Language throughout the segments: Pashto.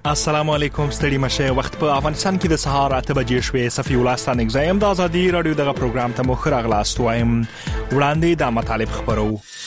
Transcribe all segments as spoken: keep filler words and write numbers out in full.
السلام علیکم ستړي مشه وخت په افغانستان کې د سهار اته بجې شوې صفي ولستان اگزایم د ازادي رادیو دغه پروګرام ته مخ راغلاست وایم وړاندې د مطالب خبرو.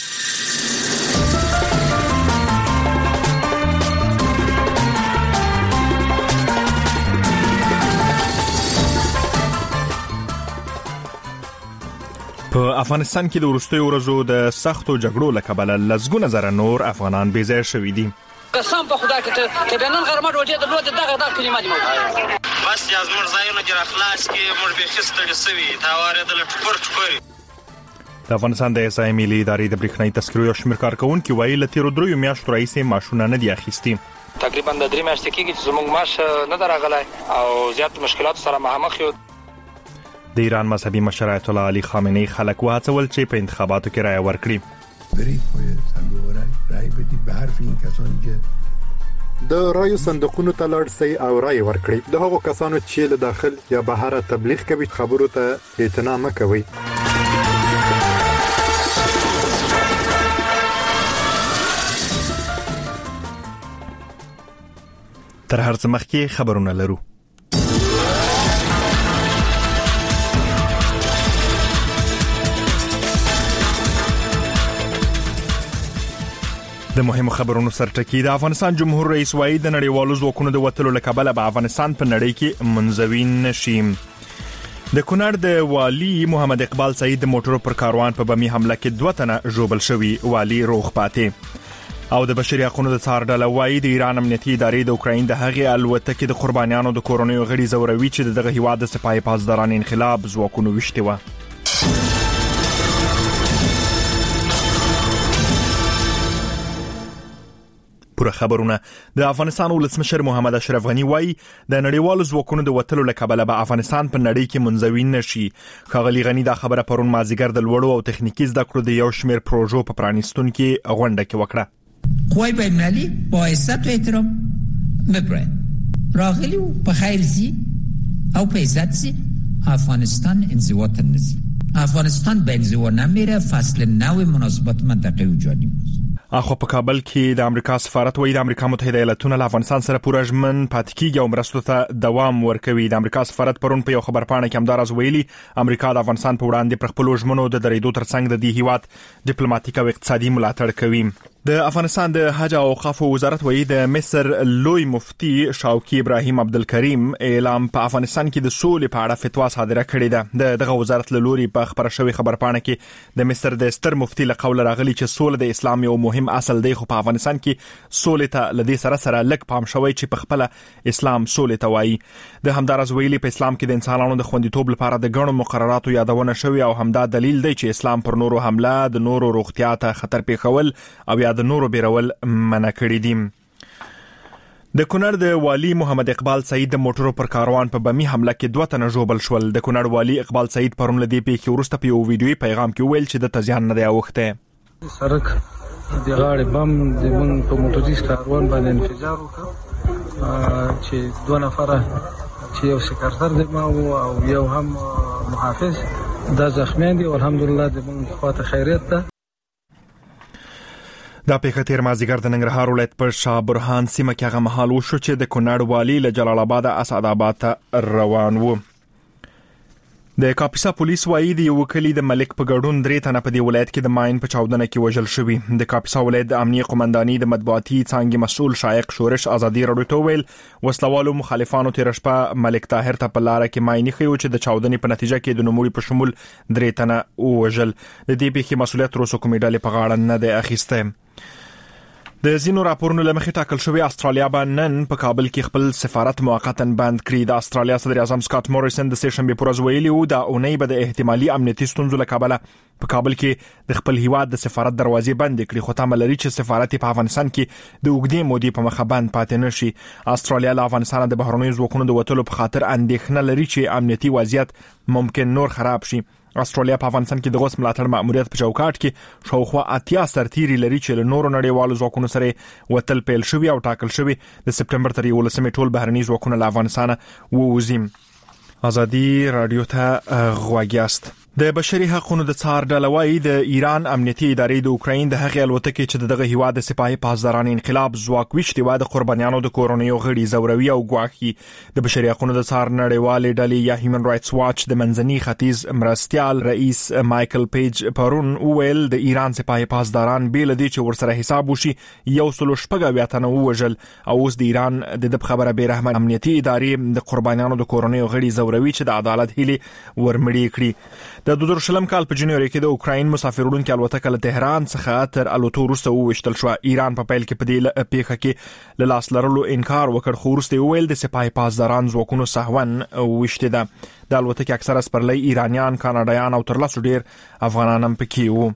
په افغانستان کې د وروستیو ورځو د سختو جګړو له کبله لسګونه زره نور افغانان بې ځایه شوي دي. قسم په خدا کې ته بنن غرمه ډوډۍ د لوت دغه دغه کلمات مو بس یا زموږ ځایونه کې اخلاص کې موږ به خستړي سوي تا واره د لټپر ټکوري. د افغانستان د اسای ملي ادارې د برېښنايي تذکرو یو شمېر کارکونکي وایي له تیرو دریو میاشتو راهیسې معاشونه نه دي اخیستي. تقریبا د درې میاشتې کېږي چې زموږ معاش نه درغلی او زیات مشکلات سره مخامخ یو. د ایران مذهبي مشر آیت الله علي خامنه‌ای خلک وهڅول چې په انتخاباتو کې رایه ورکړي. برید باید صندوق رای رای بدید به حرف این کسانی که د رایو صندوقونو ته لاړ شي او رای ورکړي. د هغو کسانو چې له داخل یا بهر تبلیغ کوي خبرو ته اعتنا مه کوي. تر هر څه مخکې خبرونه لرو. د مهمو خبرونو سرټکی. د افغانستان جمهور رئیس وایي د نړیوالو ځواکونو د وتلو له کبله به افغانستان په نړۍ کې منزوي نشي. د کونړ د والي محمد اقبال سعید د موټرو پر کاروان په بمي حمله کې دوه تنه ژوبل شوي، والي روغ پاتې. او د بشري حقوقو د څار ډله وایي د ایران امنیتي ادارې د اوکراین د هغې الوتکې د قربانیانو د کورنیو غړي زوروي چې دغه هیواد د سپاه پاسداران انقلاب ځواکونو وشتي و. پوره خبرونه. د افغانستان ولسمشر محمد اشرف غنی وایي د نړیوالو ځواکونو د وتلو له کبله به افغانستان په نړۍ کې منزوي نشي. ښاغلي غنی دا خبره پرون مازیګر د لوړو او تخنیکی زده کړو د یو شمېر پروژو په پرانیستون کې غونډه کې وکړه. قوای بین‌المللي با عزت و احترام بپره راغلی و په خیر زی او په عزت زی افغانستان انزوا نزی. افغانستان به انزوا نمیره. فصل نو مناسبات منطقه و جانی است. اخو په کابل کې د امریکا سفارت وایي د امریکا متحده ایالاتونه له افغانستان سره پوره ژمن پاتې کیږي او مرستو ته دوام ورکوي. د امریکا سفارت پرون په یو خبرپاڼه کې همداراز ویلي امریکا د افغانستان په وړاندې پر خپلو ژمنو د درېدو ترڅنګ د دې هیواد ډیپلوماټیک او اقتصادي ملاتړ کوي. د افغانستان د حج او اوقاف وزارت وایي د مصر لوی مفتي شوقي ابراهیم عبدالکریم اعلام په افغانستان کې د سولې په اړه فتوا صادره کړې ده. د دغه وزارت له لوري په خبره شوې خبرپاڼه کې د مصر د ستر مفتي له قوله راغلي چې سوله د اسلام یو مهم اصل دی، خو په افغانستان کې سولې ته لدې سره سره لږ پام شوی چې په خپل اسلام سولې ته وایي. د همدارز ویلي په اسلام کې د انسانانو د خوندیتوب لپاره د ګڼو مقرراتو یادونه شوی او همدا دلیل دی چې اسلام پر نورو حمله، د نورو روغتیا ته خطر پیښول او یا د نورو بیرول منع کړی دي. د کونړ د والي محمد اقبال سعید د موټرو پر کاروان په بمي حمله کې دوه تنه ژوبل شول. د کونړ والي اقبال سعید پرون له دې پیښې وروسته په یو ویډیويي پیغام کې ویل چې د تزیان نه دی اوښتی. سرک د غاړې بم د مونږ په موټریس کاروان باندې انفجار وکړ چې دوه نفره چې یو سکرتر د ما او یو هم محافظ دا زخمیان دي او الحمدلله د مونږ خواته خیریت ده. دا پیښه تیر مازیګر د ننګرهار ولایت په شاه برهان سیمه کې هغه مهال وشو چې د کونړ والي له جلال آباد اسعد آباد ته روان و. د کاپیسا پولیس وایي د یو کلی د ملک په ګډون درې تنه په دې ولایت کې د ماین په چاودنه کې وژل شوي. د کاپیسا ولایت د امنیه قومنداني د مطبوعاتي څانګې مسؤل شایق شورش ازادي رادیو ته ویل وسلوالو مخالفانو تیر شپه ملک طاهر ته په لاره کې ماین خيو چې د چاودنې په نتیجه کې د نوموړي په شمول درې تنه وژل. د دې پیښې مسؤلیت تر اوسه کومې ډلې په غاړه نه دی اخیستی. د زینو راپورونو لمخې ټاکل شوی استرالیا به نن په کابل کې خپل سفارت موقتا بند کړي. د استرالیا صدر اعظم سکاټ موریسن د سه شنبه پر ورځ ویلي و د اونۍ به د احتمالي امنیتي ستونزو له کبله په کابل کې د خپل هیواد د سفارت دروازې بند کړي، خو تمه لري چې سفارت په افغانستان کې د اوږدې مودې په مخه بند پاتې نشي. استرالیا له افغانستان د بهرنیو ځواکونو د وتلو په خاطر اندېښنه لري چې امنیتي وضعیت ممکن نور خراب شي. استرالیا په افغانستان کې د غوث ملاتړ مأموریت په چوکاټ کې شاوخوا اتیا سرتیري لري چې له نورو نړیوالو ځواکونو سره وتل پیل شوی او ټاکل شوی د سپټمبر تر یولسمې ټول بهرني ځواکونه له افغانستان ووځي. ازادي رادیو ته غوږ یاست. د بشري حقوقو د څار ډله وايي د ایران امنیتي ادارې د اوکراین د هغې الوتکې چې دغه هیواد د سپاهي پاسداران انقلاب ځواک ویشتي و د قربانیانو د کورنیو غړي زوروي او ګواښي. د بشري حقوقو د څار نړیوالې ډلې یا هیومن رائټس واچ د منځني ختیځ مرستیال رئیس مایکل پیج پرون وویل د ایران سپاهي پاسداران بیل دي چې ورسره حساب وشي یو سل شپږ اویا تنه ووژل او اوس د ایران د خبره به رحمت امنیتي ادارې د قربانیانو د کورنیو غړي زوروي چې د عدالت هیلې ورمړي کړي. د دوه زره شلم کال په جنوري کې د اوکراین مسافروړونکو الوتکه له تهران څخه تر الوتو وروسته وشتل شو. ایران په پیل کې په دې پیښه کې له لاس لرلو انکار وکړ خو وروسته ویل د سپاهي پاسداران ځواکونو سهون وشته ده. د الوتکې اکثره سپرلي ایرانیان، کاناډایان او تر لاسو ډیر افغانان هم پکې وو.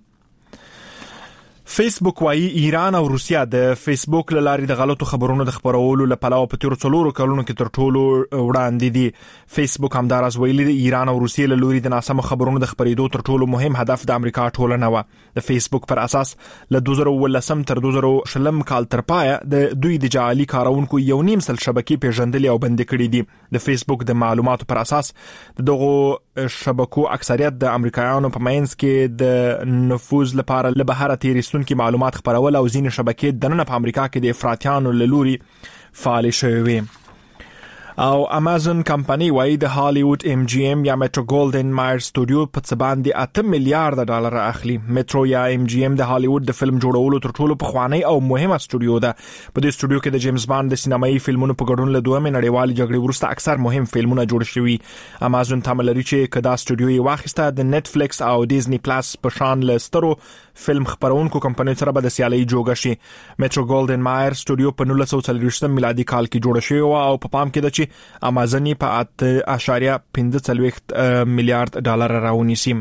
فیسبوک وايي ایران او روسیا د فیسبوک له لارې د غلطو خبرونو د خبرولو لپاره په تیر څلورو کلونو کې تر ټولو وړاندې دي. فیسبوک همداراز ویلي د ایران او روسیې له لوري د ناسمو خبرونو د خبرېدو تر ټولو مهم هدف د امریکا ټولنه و. د فیسبوک پر اساس له دوه زره ولسم تر دوه زره شلم کال تر پایه د دوی د جعلي کارونکو یو نیم سل شبکې پیژندلې او بند کړې دي. د فیسبوک د معلوماتو پر اساس دغه شبکو اکثریت د امریکایانو په مینس کې د نفوذ لپاره له بهر تیریستونکو معلومات خبرول او ځینې شبکې د نن په امریکا کې د افراطیانو له لوري فعال شوي. او امازون کمپنی وايي د هالیوود ام جی ام یا میټرو ګولډن مایر سټوډیو په څه باندې اته میلیارډ ډالر اخلي. میټرو یا ام جی ام د هالیوود د فلم جوړولو تر ټولو پخوانی او مهمه سټوډیو ده. په دې سټوډیو کې د جیمز باند د سینمایي فلمونو په ګډون له دوه نړیوالې جګړې وروسته اکثر مهم فلمونه جوړ شوي. امازون تمه لري چې کدا سټوډیو یې واخیسته د نتفلیکس او ډیزنی پلاس په شان له سترو فلم خبرونکو کمپنیو سره به د سیالي جوړه شي. میټرو ګولډن مایر سټوډیو په نولس سوه څلوېښتم میلادي کال کې جوړه شوې او په پام کې ده چې امازون په اته اشاریه پنځه څلوېښت میلیارډ ډالر راونیسي.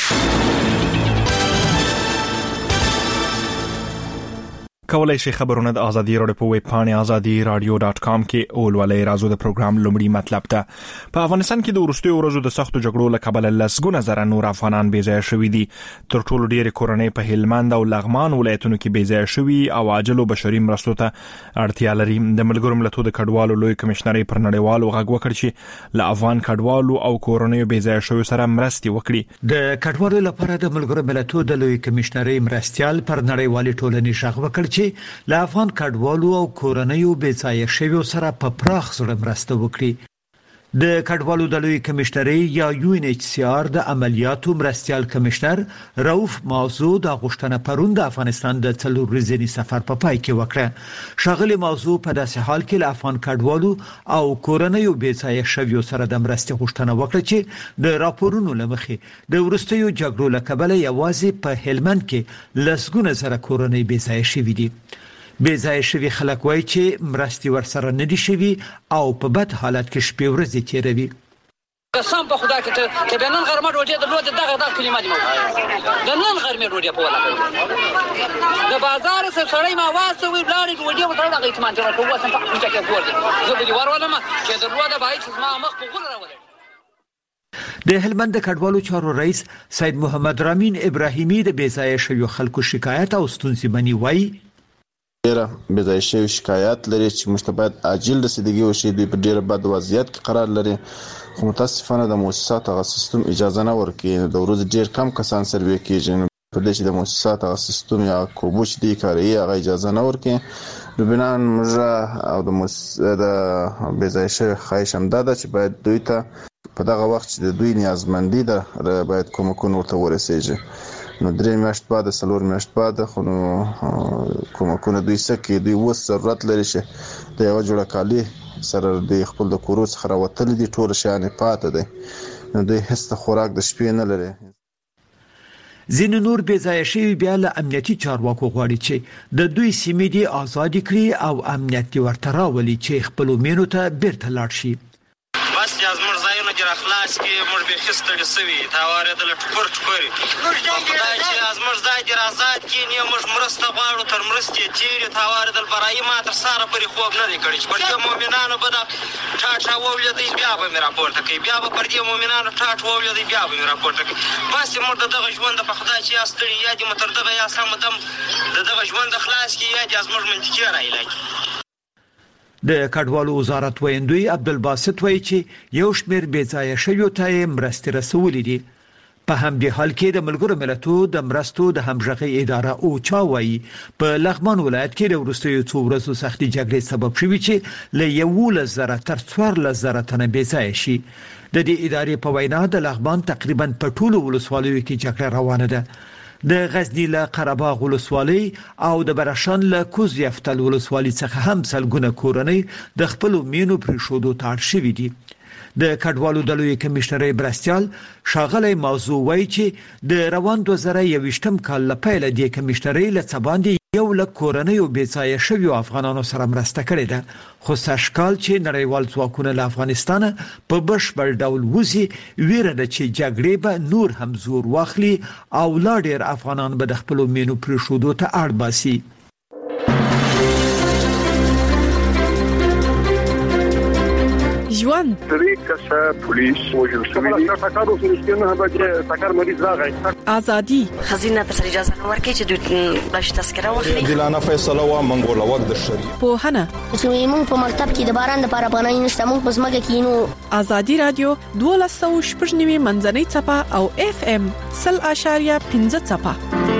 کولای شي خبرونه د ازادي راډیو په ویب پاڼه ازادي رادیو ډاټ کام کې اولولې رازو د پروګرام لومړی مطلب ته. په افغانستان کې د وروستیو ورځو د سختو جګړو له کبله لسګونه زره نور افغانان بې ځایه شوي دي. تر ټولو ډېرې کورنۍ په هلمند او لغمان ولایتونو کې بې ځایه شوي او عاجلو بشري مرستو ته اړتیا لري. د ملګرو ملتونو د کډوالو لوی کمشنري پر نړیوالو غږ وکړ چې له افغان کډوالو او کورنیو بې ځایه شویو سره مرستې وکړي. د کډوالو لپاره د ملګرو ملتونو د لوی کمشنري مرستيال پر نړیوالې ټولنې غږ وکړ چې له افغان کډوالو او کورنیو بې ځایه شویو سره په پراخ زړه مرسته وکړي. د کډوالو د لوی کمشنري یا یو ان ایچ سی آر د عملیاتو مرستيال کمشنر رؤف موضوع د غوښتنه پرون د افغانستان د څلور ورځې سفر په پای کې وکړه. شاغلي موضوع په داسې حال کې له افغان کډوالو او کورنیو بې ځایه شویو سره د مرستې غوښتنه وکړه چې د راپورونو لمخې د ورستیو جګړو له کبله یوازې په هلمند کې لسګونه زره کورنۍ بې ځایه شوي دي. بې ځایه شوي خلک وایي چې مرستې ورسره نه دي شوي او په بد حالت کې شپې ورځې تیروي. قسم په خدا کې ته به نن غرمه ډوډۍ درلوده دغه دغه کلمه دي د نن غرمه ډوډۍ په ولا د بازار سره سړی ما واسه وی بلاري ډوډۍ وته دغه اطمینان ته ورکوه سم په کوڅه کې ورته زه به ورولم چې درلوده بای چې ما مخ په غول راولم. د هلمند د کډوالو چارو رئیس سید محمد رامین ابراهیمی د بې ځایه شویو خلکو شکایت او ستونزې مني وایي ډیره بې ځایه شوي شکایت لري چې موږ ته باید عاجل رسیدګي وشي. دوی په ډیره بد وضعیت کې قرار لري خو متاسفانه د مؤسساتو هغه سیستم اجازه نه ورکوي. د ورځې ډیر کم کسان سروې کېږي په دې چې د مؤسساتو هغه سیستم یا کوبو چې دی کاروي هغه اجازه نه ورکوي. نو بنان موږ او د د بې ځایه شوي خواهش همدا ده چې باید دوی ته په دغه وخت چې د دوی نیازمندي ده باید کومکونه ورته ورسیږي. نو درې میاشت بعد څلور میاشت بعد خو نو کومکونه دوی سکه دوی وس ضرورت لري چې د یو جوړه کالی سره د خپل د کورو څخه راوتل دي ټول شیان پاتې دي نو دوی هیڅ خوراک د شپې نه لري. ځینې نور بې ځایه شوي بیا له امنیتي چارواکو غواړي چې د دوی سیمې دي آزادې کړي او امنیت دې ورته راولي چې خپلو مینو ته بیرته لاړ شي. بس یا زموږ ځایونه دې راخلاص کړي موږ بیخي ستړي سوي تا اورېدله ټکور ټکورې خدای چې زموږ ځای دې را ازاد کړي نه موږ مرسته غواړو تر مرستې تېرې تا اورېدل برایي ما تر سهاره پورې خوب نه دی کړی چې پر دې مؤمنانو به دا ټاټ راوولېدی بیا به مې راپورته کوي بیا به پر دې مؤمنانو ټاټ وولېدی بیا به مې راپورته کوي. بس موږ د دغه ژوند په خدای چې یا ستړي یا دې مو تر دغه یا سم دم د دغه ژوند خلاص کړي یا دې زموږ منطقي رایې لګي. د کډوالو وزارت ویندوی عبدالباسط وایي چې یو شمېر بې ځایه شویو ته یې مرستې رسولې دي. په همدې حال کې د ملګرو ملتونو د مرستو د همغږي اداره او چا وایي په لغمان ولایت کې د وروستیو څو ورځو سختي جګړې سبب شوی چې له یوولس زره تر څوارلس زره تنه بې ځایه شي. د دې ادارې په وینا د لغمان تقریبا په ټولو ولسوالیو کې جګړه روانه ده. د غزنی له قرهباغ ولسوالۍ او د برشان له کوز یفتل ولسوالۍ څخه هم سلګونه کورنۍ د خپل مینو پرېښودو ته اړ شوي دي. د کډوالو د لوی کمشنرۍ برستیال ښاغلی موضوع وایي چې د روان دوه زره یوویشتم کال له پیله د کمشنرۍ له څه باندې یو لک کورنۍ او بې ځایه شویو افغانانو سره مرسته کړې ده، خو سږکال چې نړیوال ځواکونه له افغانستانه په بشپړ ډول وځي، ویره ده چې جګړې به نور هم زور واخلي او لا ډېر افغانان به د خپلو مینو پرېښودو ته اړ باسي. ژوند درې کسه پولیس وژل شوي دي. ټکر وشو نه به ټکر مریض راغی. ازادي خزینه پر اجازه نه ورکړي چې دوی بلش تذکره واخلي. دلانه فیصله وا منګول وخت د شریعت په هنه چې موږ په مکتب کې د باران د لپاره بنای نشته، موږ په سمګه کې نو. ازادي رادیو دوه سوه شپږ نوي منځنۍ چپه او اف ام صفر اشاریه پنځه چپه.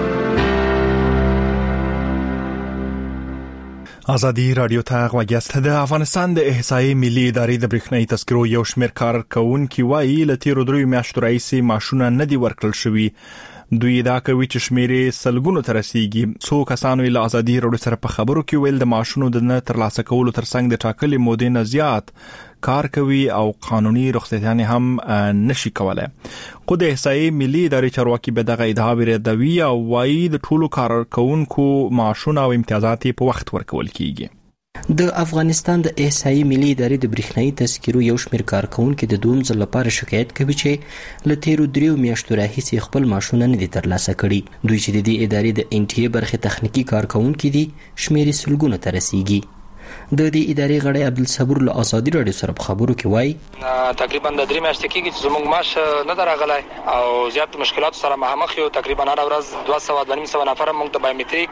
ازادي رادیو ته غوږیاست. د افغانستان د احصایې ملي ادارې د برېښنايي تذکرو یو شمېر کارکونکي وایي له تیرو دریو میاشتو راهیسې معاشونه نه دي ورکړل شوي. دوی دا کوي چې شمیرې سلګونو ته رسیږي. څو کسانو له ازادي رادیو سره په خبرو کې ویل د معاشونو د نه ترلاسه کولو ترڅنګ د ټاکلې مودې نه زیات کار کوي او قانوني رخصتیانې هم نشي کولای. خو د احصایې ملي ادارې چارواکي به دغه ادعا ردوي او وایي د ټولو کارکونکو معاشونه او امتیازات په وخت ورکول کیږي. د افغانستان د احصایې ملي ادارې د برېښنايي تذکرو یو شمېر کارکونکي د دویم ځل لپاره شکایت کوي چې له تیرو دریو میاشتو راهیسې خپل معاشونه نه دي ترلاسه کړي. دوی چې د دې ادارې د ان ټي اې برخې تخنیکي کارکونکي دي، شمېر یې سلګونو ته رسیږي. د دې ادارې غړی عبدالصبور له ازادي رادیو سره په خبرو کې وایي تقریبا د درې میاشتې کېږي چې زموږ معاش نه درغلی او زیات مشکلاتو سره مخامخ یو. تقریبا هر ورځ دوه سوه دوه نیم سوه نفر موږ د بایومټریک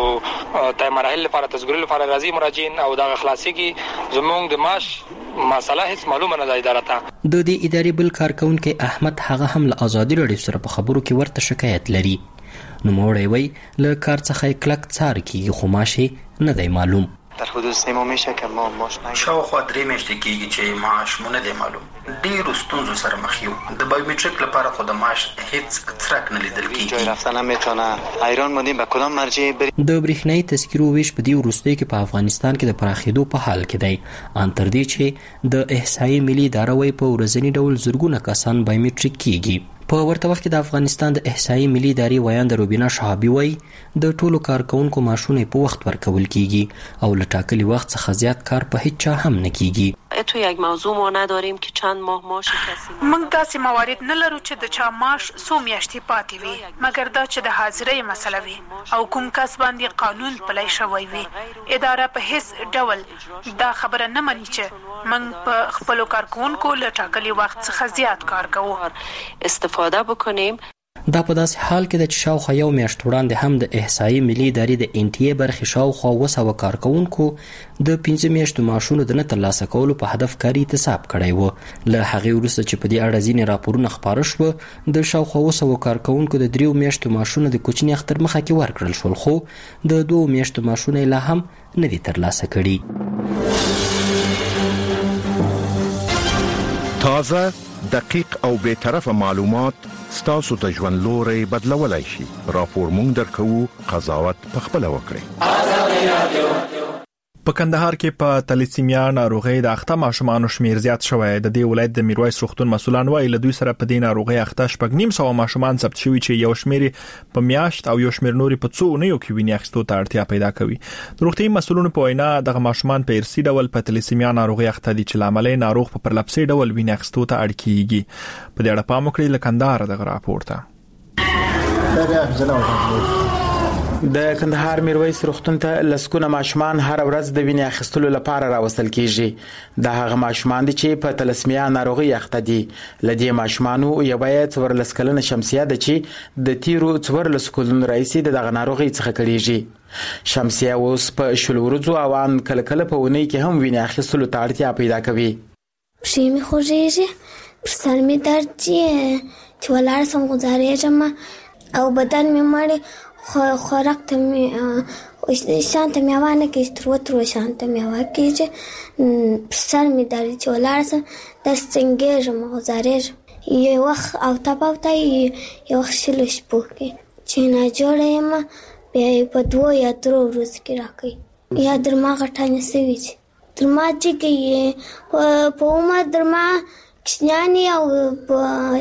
او تای مراحل لپاره تذکرې لپاره راځي مراجعین او دغه خلاصېږي. زموږ د معاش مسله هیڅ معلومه نه ده اداره ته. د دې ادارې بل کارکونکی احمد هغه هم له ازادي رادیو سره په خبرو کې ورته شکایت لري. نوموړی وایي له کار څخه کلک څار کېږي خو معاش نه دی معلوم. در حدود سه ماه میشه که ما معاش نگیریم. شاوخوا درې میاشتې کېږي چې معاش مو نه دی معلوم. ډېرو ستونزو سره مخ یو. د بایومټریک لپاره خو د معاش هیڅ څرک نه لیدل کېږي. جای رفتن هم میتونه. حیران ماندیم به کدام مرجع بریم. د برېښنايي تذکرو ویش په دې وروستیو کې په افغانستان کې د پراخېدو په حال کې دی. ان تر دې چې د احصایې ملي اداره وایي په ورځني ډول زرګونه کسان بایومټریک کېږي. په ورته وخت کې د افغانستان د احصایې ملي ادارې ویاند روبینا شهابي وایي د ټولو کارکونکو معاشونه په وخت ورکول کیږي او له ټاکلي وخت څخه زیات کار په هیڅ چا هم نه کیږي. تو یک موضوع ما نداریم که چند ماه معاش کسی موږ داسې موارد نه لرو چې د چا معاش څو میاشتې پاتې وي، مګر دا چې د حاضرۍ مسله وي او کوم کس باندې قانون پلی شوی وي. اداره په هیڅ ډول دا خبره نه مني چې موږ په خپلو کارکونکو له ټاکلي وخت څخه زیات کار کوو. استفاده بکنیم. دا په داسې حال کې د شاوخوا یو میاشت وړاندې هم د احصایې ملي ادارې د ان ټي اې برخې شاوخوا اوه سوه کارکونکو د پنځه میاشتو معاشونو د نه ترلاسه کولو په هدف کاري اعتصاب کړی و. له هغې وروسته چې په دې اړه ځینې راپورونه خپاره شوه، د شاوخوا اوه سوه کارکونکو د دریو میاشتو معاشونه د کوچني اختر مخه کې ورکړل شول، خو د دوو میاشتو معاشونه یې لا هم نه دي ترلاسه کړي. تازه، دقیق او بی‌طرفه معلومات ستاسو ته ژوند لوري بدلولای شي. راپور مونږ درکوو، قضاوت په خپل وکړئ. په کندهار کې په تلیسیمیا ناروغي د اخته ماشومانو شمیر زیات شوی. د دې ولایت د میرویس روغتون مسولان وایي له دوی سره په دې ناروغي اخته شپږ نیم سوه ماشومان ثبت شوي چې یو شمیر په میاشت او یو شمیر نوري په څو اونیو کې وینې اخیستو ته اړتیا پیدا کوي. د روغتي مسولانو په وینا دغه ماشومان په ارثي ډول په تلیسیمیا ناروغي اخته دي چې لامل ناروغ په پرلپسې ډول وینې اخیستو ته اړ کیږي. په دې اړه پام وکړئ. له کندهار دغه راپور ته د کندهار میرویس روغتون ته لسګونه ماشومان هر ورځ د وینې اخیستلو لپاره راوستل کیږي. د هغه ماشومان دي چې په تلسمیا ناروغي اخته دي. لدې ماشومانو یو یې څوارلس کلنه شمسیه ده چې د تیرو څوارلس کلونو راهیسې د دغه ناروغي څخه کړيږي. شمسیه اوس په شل ورځو او ان کله کله په ونې کې هم وینې اخیستلو ته اړتیا پیدا کوي. پښې مې خوږېږي، پر سر مې درد دی، چې ولاړ سم غوځارېږم او بدن مې مړ خو خوراک ته مې شانته مې وانه کې تر وتر شانته مې واکېږي سر مې درې چې ولاړ سم د څنګهږم غوځارېږم یو وخت او تاپاوته یو وخت شلو شپو کې چې نه جوړه یم بیا په دوه یا درو ورځو کې راکوي یا درما غټانه سوي چې درما چې کې په عمر درما کشنیانې او په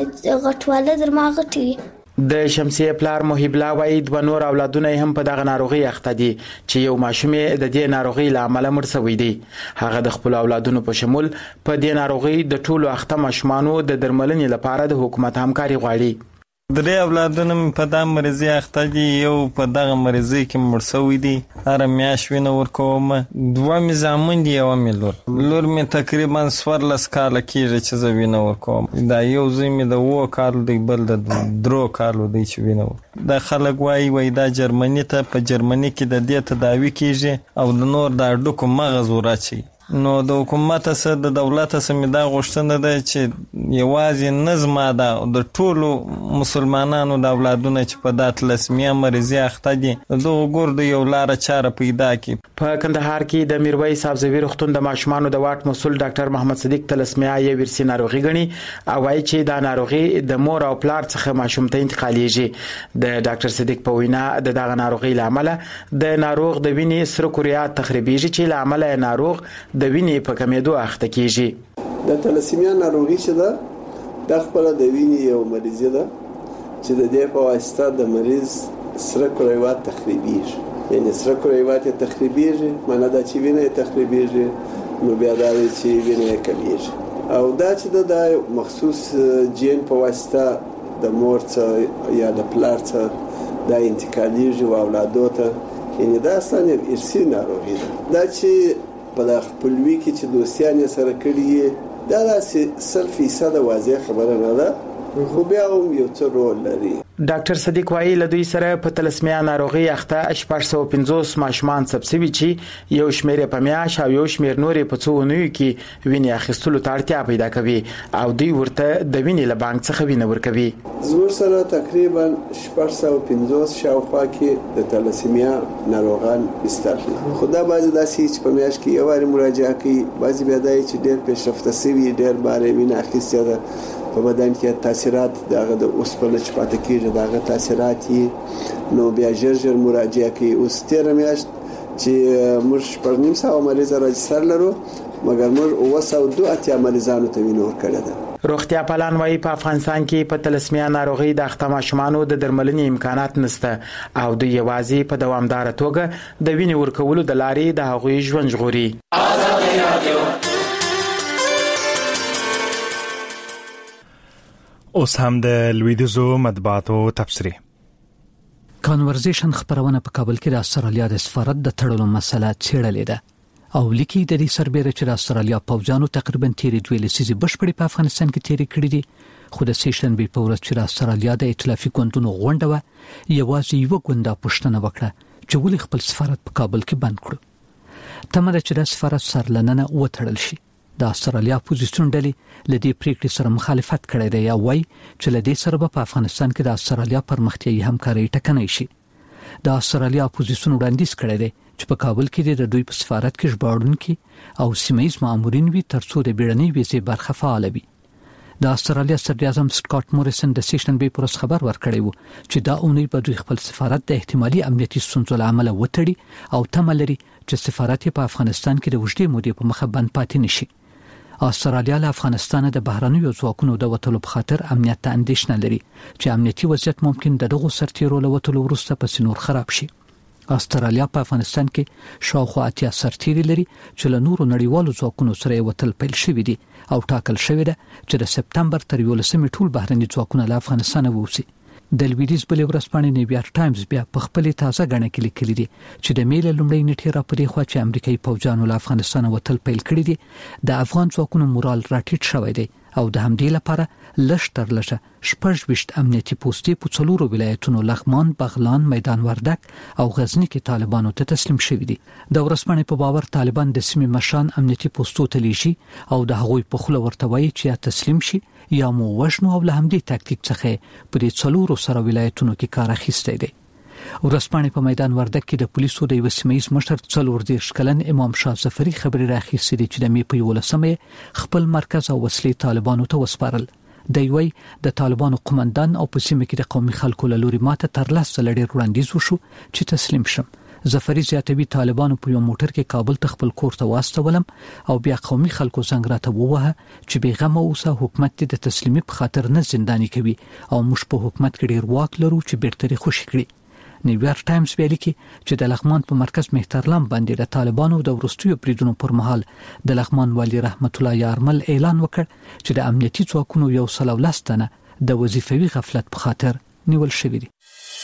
غټواله درما غټي. د شمسیه پلار محب الله وایي دوه نور اولادونه هم په دغه ناروغي اخته دي چې یو ماشوم د دې ناروغي له امله مړ شوی دی. هغه د خپل اولادونو په شمول په دې ناروغي د ټولو اخته ماشومانو د درملنې لپاره د حکومت همکاري غواړي. درې اولادونه په دا مریضي اخته دي، یو په دغه مریضي کې مړ شوی دی، هره میاشت وینه ورکوم. دوه مې زامن دي، یوه مې لور لور مې تقریبا څوارلس کاله کېږي چې زه وینه ورکوم. دا یو زوی مې د اووه کالو دی، بل د درو کالو دی چې وینه ورکوم. دا خلک وایي وایي دا جرمني ته په جرمني کې د دې تداوي کېږي او د نور د هډوکو مغز وراچوي. نو د حکومت سره د دولت سره مې دا غوښتنه ده چې یوازې نظم ده د ټولو مسلمانانو د اولادونه چې په دات لسمیه مریضي اخته دي دغه ګور د یو لار چاره پیدا کړي. په کندهار کې د میرویس سبزوي روغتون د ماشومانو د واټ مسول ډاکټر محمد صدیق تلسمیه یې ورسي ناروغي غني او وايي چې دا ناروغي د مور او پلار څخه ماشوم ته انتقالېږي. د ډاکټر صدیق په وینا د دغه ناروغي لامل د ناروغ د وینې سره کوريات تخریبېږي چې لامل ناروغ د وینې په کمیدو اخته کیږي. د تلسیمیا ناروغي چې ده د خپل د وینې یو مریضي ده چې د دې په واسطه د مریض سره کوريات تخریبېږي، یعنی سره کوريات تخریبېږي معنی دا چې وینې تخریبېږي نو بیا دا چې وینې کمیږي او دا چې د مخصوص جین په واسطه د مور څخه یا د پلار څخه دا انتقالېږي او اولادو ته، یعنی دا اصلا یو ارثي ناروغي ده. دا چې په خپلوي کې چې دوستیان سره کړي دا داسې سل فیصد واضح خبره نه ده، خو بیا هم یو څه رول لري. ډاکټر صدیق وایي له دوی سره په تلسمیه ناروغي اخته شپږ سوه پنځوس ماشومان سبسوي چې یو شمېر په میاشت او یو شمېر نورې په څو اونیو کې وینې اخیستلو ته اړتیا پیدا کوي او دوی ورته د وینې له بانک څخه وینه ورکوي. زموږ سره تقریبا شپږ سوه پنځوس شاوخوا کې د تلسمیه ناروغان بستر دي، خو دا بعضې داسې چې په میاشت کې یو وارې مراجعه کوي، بعضې بیا دا چې ډېر پیشرفته سوي ډېر باره وینه اخیستې ده په بدن کې تاثیرات دغه د اوسپنه چې پاتې کېږي دغه تاثیرات یې نو بیا ژر ژر مراجعه کوي. اوس تېره میاشت چې موږ شپږ نیم سوه مریضه راجستر لرو مګر موږ اووه سوه دوه اتیا مریضانو ته وینه ورکړې ده. روغتیا پالان وایي په افغانستان کې په تلسمیه ناروغي د اخته ماشومانو د درملنې امکانات نشته او دوی یوازې په دوامداره توګه د وینې ورکولو د لارې د هغوی ژوند ژغوري. اوس هم د لویدیزو مطبوعاتو تبصره. کانورزیشن خبرونه په کابل کې د استرالیا د سفارت د تړلو مسله څېړلې ده او لیکي د دې سربېره چې د استرالیا پوځیانو تقریبا تیرې دوه لسیزې بشپړې په افغانستان کې تیرې کړې دي، خو د سیشن به په ورځ چې د استرالیا د ائتلافي ګوندونو غونډه و یوازې یو ګوندا پوښتنه وکړه چې ولې خپل سفارت په کابل کې بند کړو. تمه ده چې د سفارت سرلننه وتړل شي. د استرالیا اپوزیسیون ډلې لدې پریکړې سره مخالفت کړی دی او وایي چې لدې سره په افغانستان کې د استرالیا پرمختیايي همکاري ټکنۍ شي. د استرالیا اپوزیسیون وړاندیز کړی دی چې په کابل کې د دوی په سفارت کې ژباړونکي او سیمه‌ییز مامورین وي ترڅو د بیړنۍ ویزې برخه فعال وي. د استرالیا صدر اعظم سکاټ موریسن د سیشن به پرس خبر ورکړی وو چې دا اونۍ به دوی خپل سفارت د احتمالي امنیتي ستونزو له امله وتړي او تمه لري چې سفارت په افغانستان کې د وژدې مودې په مخه بند پاتې نشي. استرالیا له افغانستان د بهرنیو ځواکونو د وټلو په خاطر امنیت ته اندېښنه لري چې امنیتي وضعیت ممکن د دغو سرتیرو له وټلو وروسته په سینور خراب شي. استرالیا په افغانستان کې شاوخوا اتیا سرتیري لري چې له نورو نړیوالو ځواکونو سره وټل پیل شوی دي او ټاکل شوی ده چې د سپتمبر تر یولسمې ټول بهرني ځواکونه له افغانستان ووځي. د لویدیز بلې ورځپاڼې نیویارک ټایمز بیا په خپل تازه غڼه کې لیکلي دي چې د میل لومړی نیټه را پدې خوا چې امریکایي پوځیانو له افغانستان وټل پیل کړی دي د افغان ځواکونو مورال راټیټ شوی دی او د همدې لپاره لشتر لشه شپږ وشت امنیتي پوستې په څلورو ولایتونو لغمان، بغلان، میدان وردک او غزنی کې طالبانو ته تسلیم شوي دي. د ورسمنې په باور طالبان د سیمې مشان امنیتي پوستو ته لیشي او د هغوی په خوله ورته وایي چې یا تسلیم شي یا مو وژنو، او له همدې تاکتیک څخه په دې څلورو سره ولایتونو کې کار اخیستی دی. ورسپانې په میدان وردک کې د پولیسو د یو سیمه ییز مشر څلور دېرش کلن امام شاه ظفري خبري راخیستې دي چې د مې په یولسمه خپل مرکز او وسلې طالبانو ته وسپارل. د یوې د طالبانو قومندان او په سیمه کې د قومي خلکو له لوري ماته تر لاسه لړ وړاندیز وشو چې تسلیم شم. ظفري زیاتوي طالبانو په یو موټر کې کابل ته خپل کور ته واستولم او بیا قومي خلکو څنګه راته ووهه چې بیغمه اوسه حکومت د تسلیمي په خاطر نه زنداني کوي او موږ په حکومت کې ډیر واک لرو چې بیرته خوشی کړي. نیویارک ټایمز ویلي کې چې د لغمان په مرکز مهترلام باندې د طالبانو د ورستیو بریدونو پر مهال د لغمان والی رحمت الله یارمل اعلان وکړ چې د امنیتي ځواکونو یو سل او لس تنه د وظیفوي غفلت په خاطر نیول شوي دي.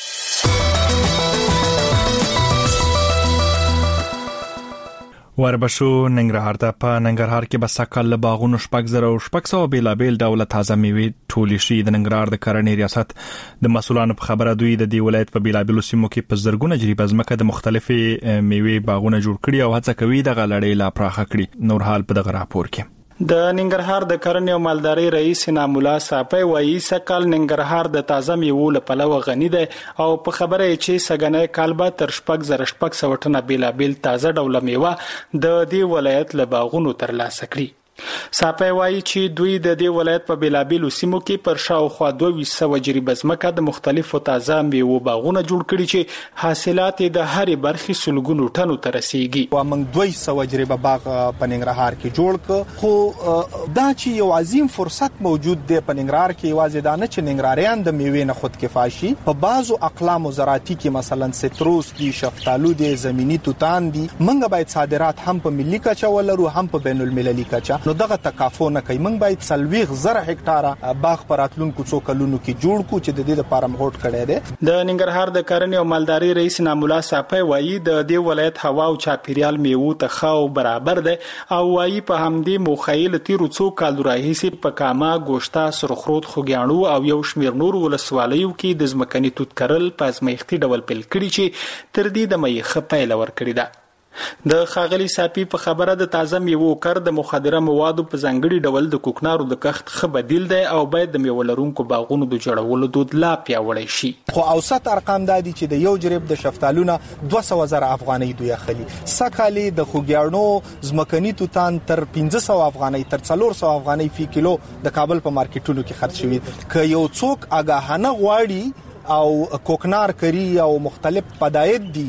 وربشو ننګرهار ته په ننګرهار کې بس کال باغونو شپږ زره او شپږ سوه بیلابیل ډوله تازه میوې ټولې شي. د ننګرهار د کرنې ریاست د مسؤلانو په خبره دوی د دې ولایت په بیلابیلو سیمو کې په زرګونه جریبه ځمکه د مختلفي میوې باغونه جوړ کړي او هڅه کوي د غلړې لا پراخه کړي. نور حال په دغه راپور کې د ننګرهار د کرنې او مالدارۍ رئیس نام الله صافی وایي سکل ننګرهار د تازه میوو له پلوه غني دی او په خبره چې سګنې کالبه تر شپږ زره شپږ سوه ټنه بیلابیل تازه ډوله میوه د دې ولایت له باغونو ترلاسه کړي. صافی وایي چې دوی د دې ولایت په بیلابیلو سیمو کې پر شاوخوا دوه سوه جریبه ځمکه د مختلفو تازه میوو باغونه جوړ کړي چې حاصلات د هرې برخې سلګونو ټنو ته رسیږي. و موږ دوه سوه جریبه باغ په ننګرهار کې جوړ ک خو دا چې یو عظیم فرصت موجود دی په ننګرهار کې یوازې دا نه چې ننګرهاریان د میوې نه خود کفایه شي. په بعضو اقلام زراعتي کې مثلا سټروس دي، شفتالو دي، زمینی توتان دي، موږ باید صادرات هم په ملي کچه ولرو هم په بین المللي کچه. نو دغه تکافو نه کوي. موږ باید سلويغ زره هکټاره باغ پراتلونکو څو کلونو کې جوړ کو چې د دې لپاره مهوټ کړی دی. د ننګرهار د کرنې او مالدارۍ رئیس نام الله صافی وایي د دې ولایت هوا او چاپیریال میوو ته خاو برابر دی او وایي په همدې موخیل تیرو څو کال راهیسې په کاما، ګوشتا، سرخرود، خوګیاڼو او یو شمیر نور ولسوالیو کې د ځمکني توت کرل په ازمایښتي ډول پیل کړي چې تر دې د مې خپایله ورکړي ده. د خاغلی صافی په خبره د تازه میوو کار د مخدره موادو په ځانګړي ډول د کوکنارو د کښت ښه بدیل دی او باید د میوه لرونکو باغونو د جوړولو دود لا پیاوړی شي. خو اوسط ارقام دا دي چې د یو جریب د شفتالونه دوه سوه زره افغانۍ دوی اخلي. سکالي د خوګیاڼو ځمکني توتان تر پنځه سوه افغانۍ تر څلور سوه افغانۍ فی کیلو د کابل په مارکیټونو کې خرڅ شوي. که یو څوک آگاهانه غواړي او کوکنار کری او مختلف پداید دي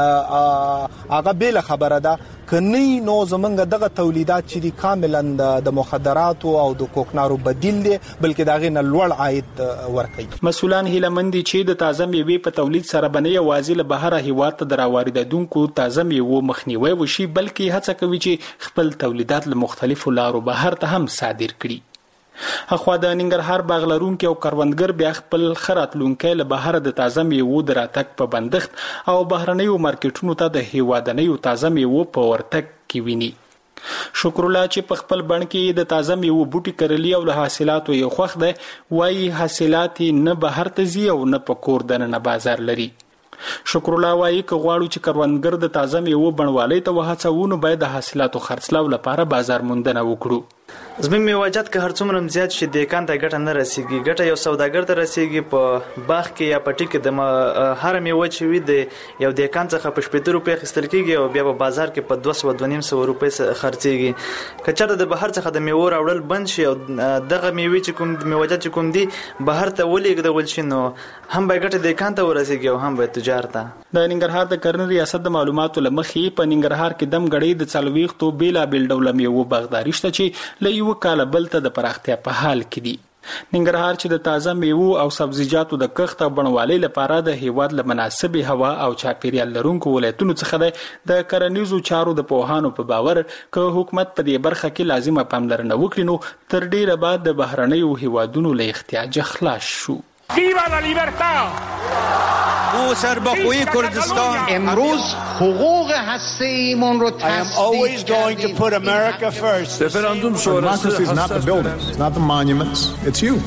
هغه بیل خبره ده کني نو زمونږ دغه تولیدات چې دي کاملا د مخدراتو او د کوکنارو بدیل دي بلکې داغه نه لوړ عاید ورکوي. مسؤلان هیله مند چې د تازه میوې په تولید سره بنې یوازې له بهره هیواد ته دراواردونکو تازه میوو مخنیوي وشي بلکې هڅه کوي چې خپل تولیدات له مختلفو لارو بهر ته هم صادر کړي. اخوا د ننګرهار باغلرونکو او کروندګر بیا خپل خراتلونکو له بهر د تازه میوو دراتک په بندښت او بهرنیو مارکیټونو ته د هیوادنیو تازه میوو په ورتک کې ویني. شکر الله چې په خپل بڼ کې د تازه میوو بوټي کرلی او له حاصلاتو یې خوښ ده وایي حاصلات نه بهر ته ځي او نه په کور دننه بازار لري. شکر الله وایي که غواړو چې کروندګر د تازه میوو بڼوالۍ ته وهڅوو نو باید د حاصلاتو خرڅلاو لپاره بازار موندنه وکړو. زموږ میوجات که هر څومره زیات شي دیکان ته ګټه نه رسیږي، ګټه یو سوداګر ته رسیږي. په باغ کې یا پټي کې د هر میوه چې وي د یو دیکان څخه په شپږ روپۍ اخیستل کېږي او بیا په بازار کې په دوه سوه دوه نیم سوه روپۍ خرڅېږي. که چېرته د بهر څخه د میوو راوړل بند شي او دغه میوې چې کوم میوجات چې کوم دي بهر ته ولېږدول شي نو هم به ګټه دیکان ته ورسیږي او هم به تجار ته. د ننګرهار د کرنې ریاست د معلوماتو له مخې په ننګرهار کې دم غړې د څلوېښتو بېلابېل ډوله میوو باغداري شته چې له یوه کاله بل ته د پراختیا په حال کې دي. ننګرهار چې د تازه میوو او سبزیجاتو د کښت او بڼوالۍ لپاره د هیواد له مناسبې هوا او چاپیریال لرونکو ولایتونو څخه دی، د کرنیزو چارو د پوهانو په باور که حکومت په دې برخه کې لازمه پاملرنه وکړي نو تر ډیره بعد د بهرنیو هیوادونو له احتیاجه خلاص شو. ¡Viva la libertad! او سربخوی کردستان امروز حقوق هسته‌ایمون رو I am always going to put America first. رفراندوم شورای is not the buildings, it's not the monuments, it's you.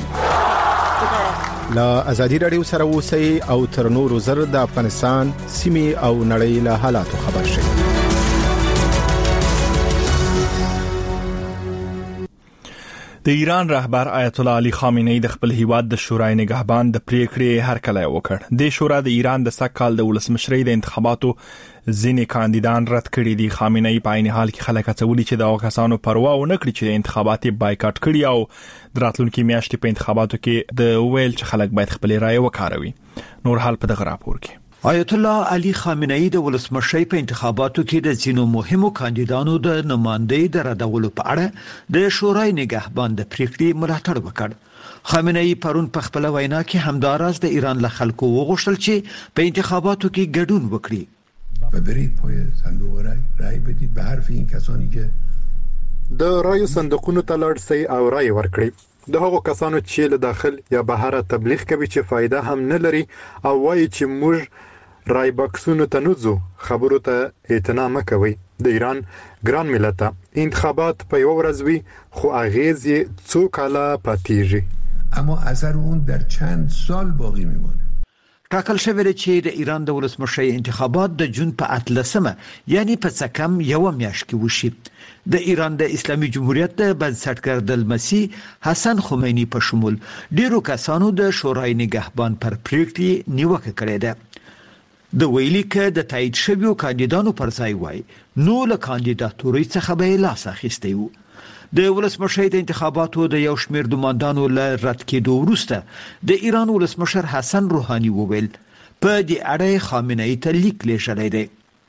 لا ازادي رادیو سره اوسئ او تر نورو زر د افغانستان سیمه او نړۍ له حالاتو خبر شي. د ایران رهبر آیت الله علي خامنه‌ای د خپل هیواد د شورای نگهبان د پریکړې هرکلی وکړ. د شورا د ایران د سږ کال د ولسمشرۍ د انتخاباتو ځینې کاندیدان رد کړي دي. خامنه‌ای په عین حال کې خلک هڅولي چې د کسانو پروا ونه کړي چې انتخابات بایکاټ کړي او د راتلونکي میاشتې په انتخاباتو کې د ویل چې خلک باید خپل رائے وکاروي. نور حال په دغه راپور کې آیت الله علي خامنه‌ای د ولسمشۍ په انتخاباتو کې د ځینو مهمو کاندیدانو د نمائندګۍ د ردولو په اړه د شورای نگهبان د پریکړې ملاتړ وکړ. خامنه‌ای پرون په خپل وینا کې همداراز د ایران له خلکو وغوښتل چې په انتخاباتو کې ګډون وکړي. و برید پای صندوق رای رای بدید به حرف این کسانی که د رای صندوقونو ته لاړ شي او رای ورکړي. د هغو کسانو چې له داخل یا بهر تبلیغ کوي چې فائدہ هم نه لري او وایي چې موږ رای بکسونو ته نوځو، خبرو ته اعتنا مکوي. د ایران ګران ملت انتخابات په یو ورځ وي خو اغیز یې څو کاله پاتېږي، اما اثر اون در چند سال باقی میمونه. ټاکل شوی دی چې د ایران د ولسمشۍ انتخابات د جون په اتلسمه یعنی په څه کم یو میاشت کې وشي. د ایران د اسلامي جمهوریت د بنسټګر د مسیح حسن خمینی په شمول ډیرو کسانو د شورای نگهبان پر پریکړې نیوکه کړې ده. د ویلي کې د تایید شویو کاندیدانو پر ځای وای نو له کاندیداتوري څخه به لاس اخیستی وو. د ولسمشۍ د انتخاباتو د یو شمېر دوماندانو له رد کېدو وروسته د ایران ولسمشر حسن روحاني وویل په دې اړه خامنه‌ای ته لیک لیږلی دی.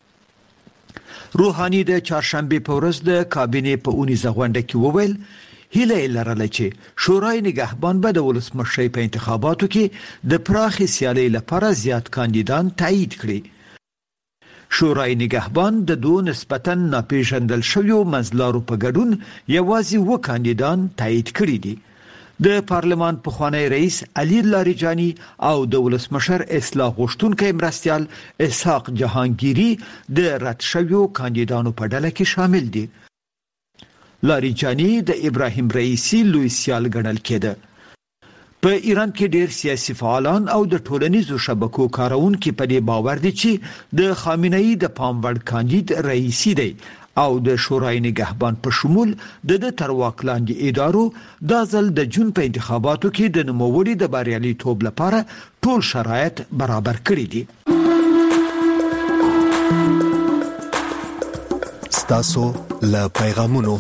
روحاني د چهارشنبه په ورځ د کابینې په اونیزه غونډه کې وویل هیله لرله چې شورای نگهبان به د ولسمشۍ په انتخاباتو کې د پراخې سیالۍ لپاره زیات کاندیدان تایید کړي. شورای نگهبان د دوه نسبتاً ناپېژندل شویو منځلارو په ګډون یوازې و کاندیدان تایید کړي دي. د پارلمان پخوانی رئیس علي لاریجانی او د ولسمشر اصلاح غوښتونکی مرستیال اسحاق جهانگیری د رد شویو کاندیدانو په ډله کې شامل دي. لاریجانی د ابراهیم رئیسی لوی سیال ګڼل کېده. په ایران کې ډیر سیاسي فعالان او د ټولنیزو شبکو کارونکو په دې باور دي چې د خامنه‌ای د پام وړ کاندید رئیسی دی او د شورای نگهبان په شمول د د تر واک لاندې ادارو د ځل د جون په انتخاباتو کې د نوموړي د بریالیتوب لپاره ټول شرایط برابر کړي دي. ستاسو له پیغامونو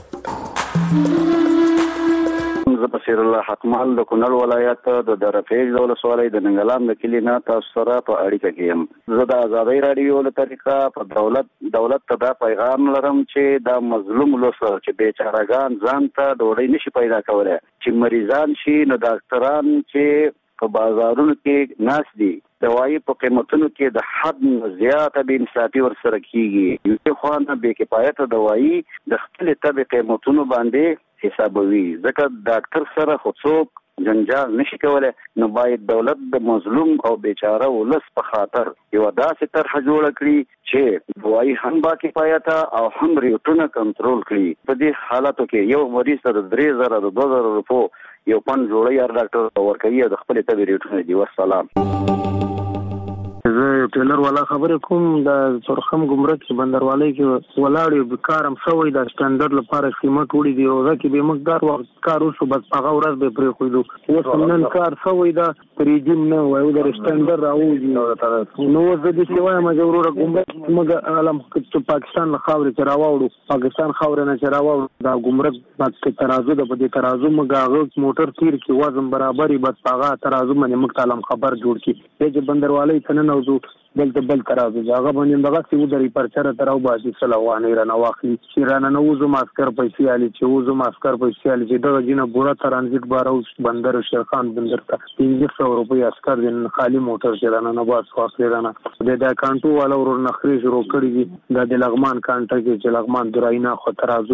زه بصیر الله حکمال د کونړ ولایت د درفیج د ولسوالۍ د ننګلام د کلي نه تاسو سره په اړیکه کې یم. زه د ازادۍ راډیو له طریقه په دولت دولت ته دا پیغام لرم چې دا مظلوم لوسه چې بیچارهګان ځان ته ډوډۍ نشي پیدا کولی، چې مریضان شي نو ډاکټران چې په بازارونو کې ناس دي دوايي په قیمتونو کې د حد زیاته بې انصافي ورسره کیږي. یو خو نه بې کفایته دوايي د خپل طبي قیمتونو باندې حسابوي، ځکه ډاکټر سره خو څوک جنجال نشي کولای. نو باید دولت د مظلوم او بیچاره ولس په خاطر یو داسې طرح جوړ کړي چې دوايي هم با کفایته او هم ریټونه کنټرول کړي. په دې حالاتو کې یو مریض ته د درې زره د دوه زره روپو یو پن جوړي هر ډاکټر ورکوي د خپل طبي ریټونه دی. والسلام. زه ټیلر والا خبرې کوم د سرخم ګمرک کې بندروالۍ کې ولاړ یو کارم سوی د سټانډرډ لپاره قیمت وړي دی او ځکه به مقدار وخت کار وشو بس هغه ورځ به پرې خویدو اوس نن کار سوی دا ریجیم نه وایو د سټانډرډ راوځي نو زه د سیوای ما ضرور ګمرک مګ علم چې پاکستان له خاورې چې راوړو پاکستان خاورې نه چې راوړو دا ګمرک باندې ترازو د بده ترازو مګ هغه موټر تیر کې وزن برابرۍ بس هغه ترازو باندې مختلم خبر جوړ کی چې بندروالۍ څنګه نوځو بل ته بل ترازو هغه باندې دغه سی ودري پرچره تراو باسي سلوانه رانه واخلي چې رانه نوزو ماسکر پیسې علي چې وزو ماسکر پیسې علي چې دغه جنه بورا ترانزیت بارو بندر شیرخان بندر ته پنځه سوه روپۍ اسکر دین خالی موټر چې رانه نه باس واخلي رانه د دا کانټو والا ور نخري شروع کړی دي د لغمان کانټه کې چې لغمان دراینا خو ترازو ده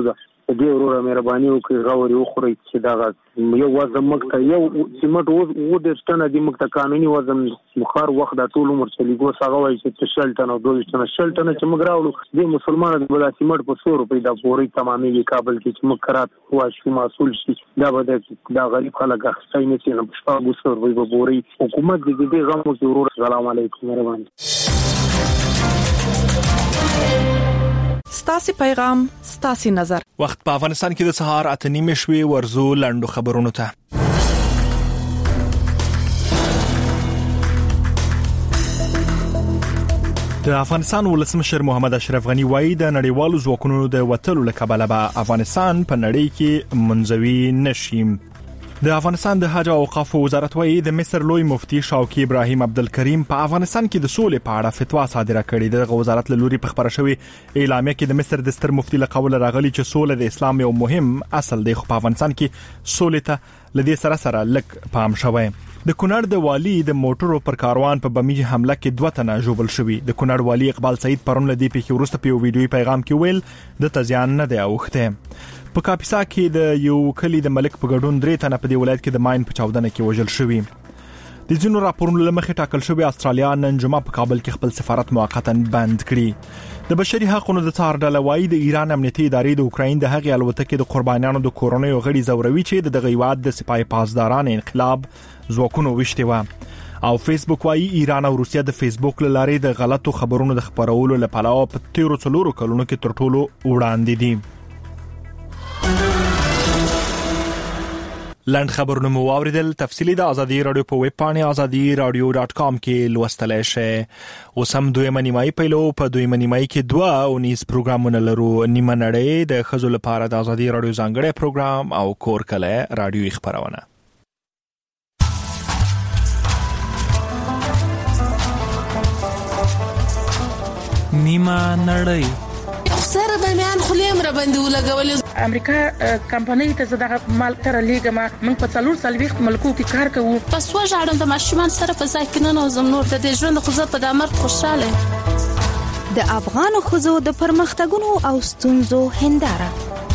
دې وروره مهرباني وکړئ غوړي وخورئ چې دا یو وزن مکته یو سیمټ و د ستنه د مکته قانوني وزن مخار وخت د ټول عمر چلیګو څنګه وایي چې شلټن او دوه شلټن شلټن چې موږ راوړو د مسلمانانو د بل سیمټ په څو روپۍ د پوري تمامي کابل کې چې مکرات واشي مسول شي دا به دا غریب خلک اخستای نه چې په شپږ وسور وي په پوري حکومت دې دې غمو کې ورور سلام علیکم مهرباني ستاسي پیغام ستاسي نظر وخت په افغانستان کې د سهار اته نیمه شوي ورزو لاندو خبرونو ته د افغانستان ولسمشر محمد اشرف غنی وایي د نړیوالو ځواکونو د وټلو لکبله به افغانستان په نړۍ کې منځوي نشي. د افغانستان د حج او اوقاف وزارت وایي د مصر لوی مفتي شوقي ابراهیم عبدالکریم په افغانستان کې د سولې په اړه فتوا صادره کړې ده. د وزارت له لوري په خبره شوی اعلامیه کې د مصر د ستر مفتي له قوله راغلي چې سوله د اسلام یو مهم اصل دی، خو په افغانستان کې سولې ته لدې سره سره لک پام شوی. د کونړ د والی د موټرو پر کاروان په بمی حمله کې دوه تنه ژوبل شوي. د کونړ والی اقبال سعید پرون لدی په کې ورسته په ویډیوي پیغام کې ویل د تزیان نه دی اوخته. په کاپیسا کې د یو کلی د ملک په ګډون درې تنه په دې ولایت کې د ماین په چاودنه کې وژل شوي. د ځینو راپورونو لمخې ټاکل شوی استرالیا نن جمعه په کابل کې خپل سفارت موقتا بند کړي. د بشري حقوقو د څار ډله وایي د ایران امنیتي ادارې د اوکراین د هغې الوتکې د قربانیانو د کورونو غړي زوروي چې د دغه هیواد د سپای پاسداران انقلاب ځواکونو وشتي و. او فیسبوک وایي ایران او روسیا د فیسبوک له لارې د غلطو خبرونو د خبرولو لپاره په تیرو څلورو کلونو کې تر ټولو وړاندې دي. لاند خبرونه مو واوریدل. تفصیلی د ازادي رادیو په ویب پاڼه ازادي رادیو ډاټ کام کې لوستلای شئ. اوس هم دویمه نیمایي پیلو په دویمه نیمایي کې دوه او نیز پروګرامونه لرو. نیمه نړۍ د ښځو لپاره د ازادي رادیو ځانګړی پروګرام او کور کله رادیوي خبرونه. نیمه نړۍ سره د میان خلیم را باندې ولګول. امریکا کمپنۍ ته زړه مال تر لیګما موږ په څلور سلويخت ملکو کې کار کوو. پس وژاړم د ماشومان سره په ځای کې نه نوزم نور د دې ژوند خو زه په دامر خوشاله. د افغان خزو د پرمختګونو او ستونزو هنداره.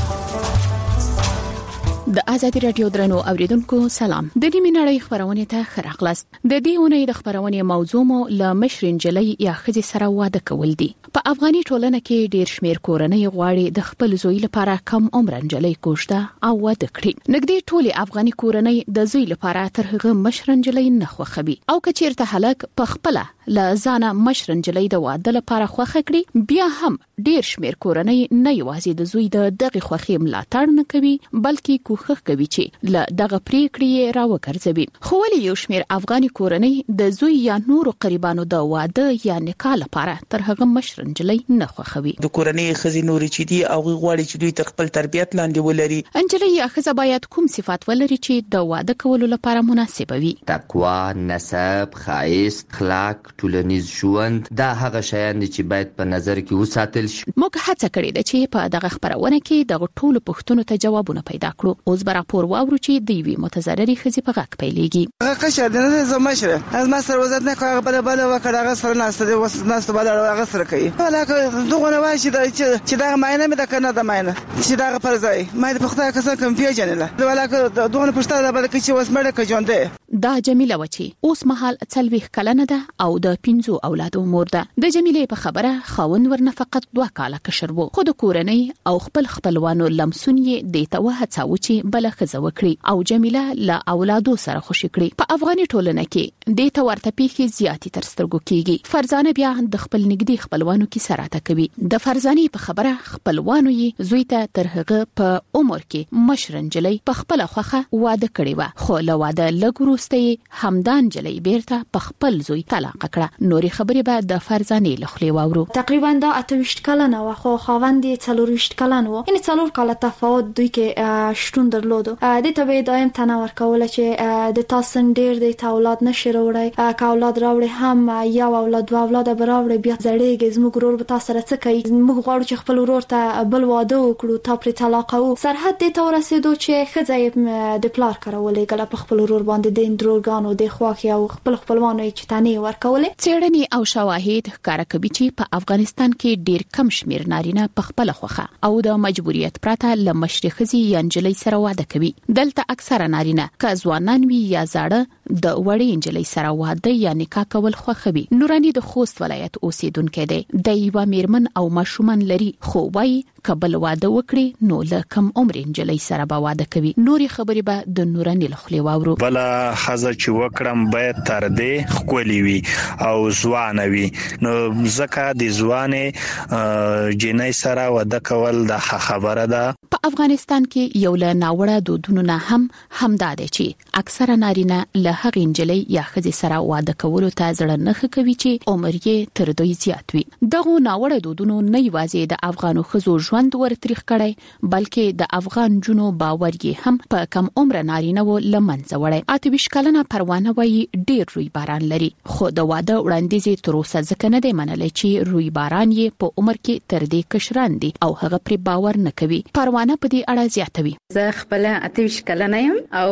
د ازادي رادیو درنو اوریدونکو سلام. د نیمه نړۍ خبرونه ته خراغلاست. د دې اونۍ د خبرونه موضوع مو ل مشرین جلۍ یا خځې سره واده کول دي. په افغاني ټولنه کې ډیر شمیر کورنۍ غواړي د خپل زوی لپاره کم عمر جلۍ کوښته او واده کړي. نګدي ټولي افغاني کورنۍ د زوی لپاره تر هغه مشرن جلۍ نه خوخوي او کچیرته هلک په خپل ل ځانه مشرن جلۍ د واده لپاره خوخه کړي، بیا هم ډیر شمیر کورنۍ نه یوازې د زوی د دغه خوخي ملاتړ نه کوي بلکې کوښښ کوي چې ل دغه پریکړې راوګرځوي. خو ولې یو شمیر افغاني کورنۍ د زوی یا نورو قریبانو د واده یا نکاح لپاره تر هغه مشرن جلۍ نه خوخوي؟ د کورنۍ خزي نوري چې دی او غواړي چې دوی تر خپل تربيت لاندې ولري. انجلۍ یا خزه باید کوم صفات ولري چې د واده کولو لپاره مناسب وي؟ تقوا، نسب، خایست، اخلاق، ټولنیز ژوند، دا هغه شیان دي چې باید په نظر کې وساتل شي. موږ هڅه کړې ده چې په دغه خبرونه کې د ټولو پوښتنو ته جوابونه پیدا کړو. اوس به راپور واورو چې د یوې متضررې خزې په غږ پیلېږي. هغه قشر د زمشره از ما سره وزت نه کوي بل بل وکړه هغه سره ناست دي وس ناست بل هغه سره کوي. ولکه دغه نه وایي چې دا ماینه مې د کنه د ماینه چې دا پر ځای مې د پخته کسان کم پیژنله ولکه دغه پښتنه بل کې چې وس مړه کې ژوند ده. دا جمیله وچی اوس مهال څلويخ کلنه ده او د پنځو اولادو مور ده. د جمیله په خبره خاوند ورنه فقط دوه کاله کشر وو، خو د کورنۍ او خپل خپلوانو لمسون یې د توه هڅاو چې بل خزه وکړي او جمیله له اولادو سره خوشی کړي. په افغاني ټولنه کې د تورته پیخي زیاتی تر سترګو کیږي. فرزانه بیا د خپل نږدې خپلوانو کې سره کوي. د فرزانه په خبره خپلوانو یې زوی ته تر هغه په عمر کې مشرن جلۍ په خپل خوخه واده کړی و، خو له واده لګورو همدان جلۍ بیرته په خپل زوی طلاق کړه. نوري خبرې به د فرزانه لخلي واورو. تقریبا دا اته ویشت کلنه و، خو خاوند یې څلور ویشت کلن و. یعنی څلور کاله تفاوت دوی کې شتون درلود. د ته دایم تنور کوله چې د تاسو ډیر د اولاد نشي راوړی، که اولاد راوړي هم یو اولاد دوا اولاد به راوړي بیا زړېږي زموږ ورور به تاسو سره څه کوي. موږ غواړو چې خپل ورور ته بل واده وکړو تا پر طلاق او سرحد ته ورسېدو چې خځه د پلار کارولې ګل په خپل ورور باندې درورګانو د خواخي او خپل خپلوانو چې تانه ورکولې. څېړنې او شواهد ښکاره کوي چې په افغانستان کې ډېر کم شمیر نارینه په خپل خوخه او د مجبوریت پرته له مشرخزي یا انجلۍ سره واده کوي. دلته اکثره نارینه که ځوانان وي یا زاړه د وړې انجلۍ سره واده یا نکاح کول خوښوي. نوراني د خوست ولایت اوسیدونکو دی. د یو میرمن او ماشومان لري خو وايي کبل واده وکړي نو له کم عمر انجلۍ سره به واده کوي. نوري خبرې به د نوراني لخلي واورو. بل خزه چې وکړم باید تر دې خولي وي او ځوان وي. نو زکه د ځوانې جنۍ سره واده کول د خبره ده. په افغانستان کې یو له ناوړه دودونو نه هم همدا دی چې اکثره نارینه له هغې انجلۍ یا ښځې سره واده کولو ته زړه نه ښه کوي چې عمر یې تر دوی زیات وي. دغه ناوړه دودونو نه یوازې د افغانو ښځو ژوند ورتریخ کړي بلکې د افغان جنو باور یې هم په کم عمر نارینه و لمنځه وړي. اته ویشت کلنه پروانه وایي ډېر روی باران لري خو د واده وړاندیز تر اوسه ځکه نه دی منلی چې روی باران یې په عمر کې تر دې کشران دي او هغه پر باور نه کوي. پروانه په دې اړه زیاتوي. زه خپل اته ویشت کلنه یم او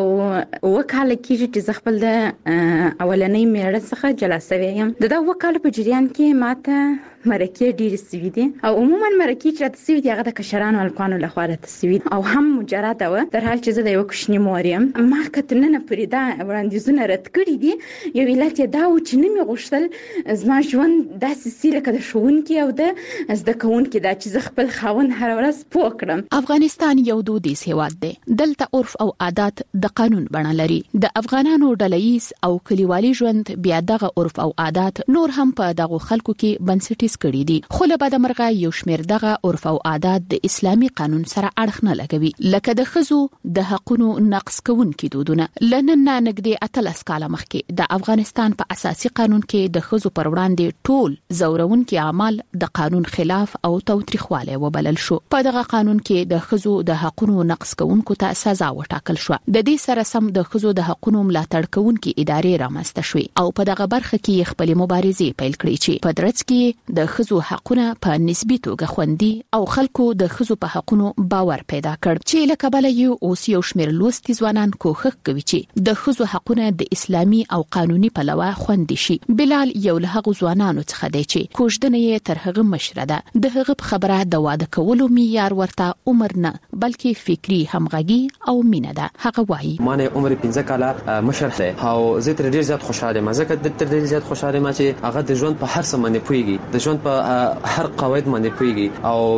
وکاله کېږي چې زه خپل د اولنۍ میړه څخه جلا شوی یم. د دا وکاله په جریان کې ماته مرکې ډېرې سوي دي او عموما مرکې چې راته سوي دي هغه د کشرانو الکانو لخوا راته سوي او هم مجرده وه در حال چې زه د یوه کوچني مور یم. ما که تر ننه پورې دا وړاندیزونه رد کړي دي. یو علت یې دا و چې نه مې غوښتل زما ژوند داسې سي لکه د ښوونکي او د زده کوونکي دا چې زه خپل خاوند هره ورځ پوه کړم. افغانستان یو دودیز هیواد دی. دلته عرف او عادات د قانون بڼه لري. د افغانانو ډلهییز او کلیوالي ژوند بیا دغه عرف او عادات نور هم په دغه خلکو کې بنسټیز کړي دي. خو له بده مرغه یو شمیر دغه عرف او عادات د اسلامي قانون سره اړخ نه لګوي لکه د ښځو د حقونو نقض کوونکي دودونه. لنن نږدې اتلس کاله مخکې د افغانستان په اساسي قانون کې د ښځو پر وړاندې ټول زورونکي اعمال د قانون خلاف او تاوتریخوالی وبلل شو. په دغه قانون کې د ښځو د حقونو نقض کوونکو ته سزا وټاکل شو. د دې سره سم د ښځو د حقونو ملاتړ کوونکي ادارې رامنځته شوې او په دغه برخه کې خپل مبارزې پیل کړې چې په درڅ کې د ښځو حقونه په نسبي توګه خوندي او خلکو د ښځو په حقونو باور پیدا کړ چې له کبله یو اوس یو شمیر لوستي ځوانان کوښښ کوي چې د ښځو حقونه د اسلامي او قانوني پلوه خوندي شي. بلال یو له هغو ځوانانو څخه دی چې کوژدنه یې تر هغه مشره ده. د هغه په خبره د واده کولو معیار ورته عمر نه بلکې فکری همغږي او مینه ده. هغه وایي ما نه عمر پنځه کاله مشر دی او زه تر ډیر زیات خوشاله یم. ځکه د تر ډیر زیات خوشاله یم چې هغه د ژوند په هر څه باندې پوهیږي. د ژوند په هر قواعد باندې پوهیږي او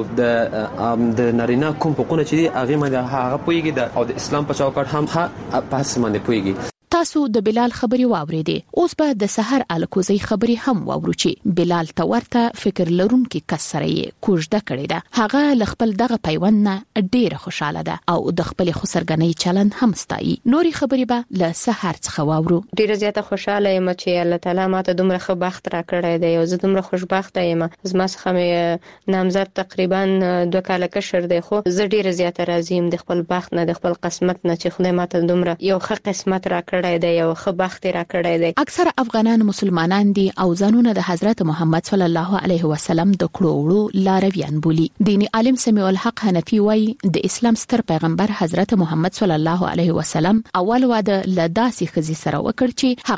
د د نارینه کوم حقوق چې دي هغه باندې هغه پوهیږي او د اسلام په چوکاټ هم په هڅه باندې پوهیږي. تاسو د بلال خبري واوریدې. اوس به د سحر الکوزي خبري هم واورو چې بلال ته ورته فکر لرونکي کس سره یې کوژده کړې ده. هغه ل خپل دغه پیوند نه ډېر خوشاله ده او د خپل خسرګنۍ چلند هم ستایي. نوري خبري به ل سحر څخه واورو. ډېر زیاته خوشاله یم چې الله تعالی ماته دومره ښه بخت را کړی دی او زه دومره خوشبخته یم. زما څخه مې نامزد تقریبا دوه کاله کشر دی خو زه ډېر زیاته راضي یم د خپل بخت نه د خپل قسمت نه چې خدای ماته دومره یو ښه قسمت را کړی دی یو ښه بخت را کړی دی. اکثر افغانان مسلمانان دي او ځانونه د حضرت محمد صلی الله علیه وسلم د کړو وړو لارویان بولي. دینی عالم سمیع الحق حنفی وایي د اسلام ستر پیغمبر حضرت محمد صلی الله علیه وسلم اول واده له داسې ښځې سره وکړ چې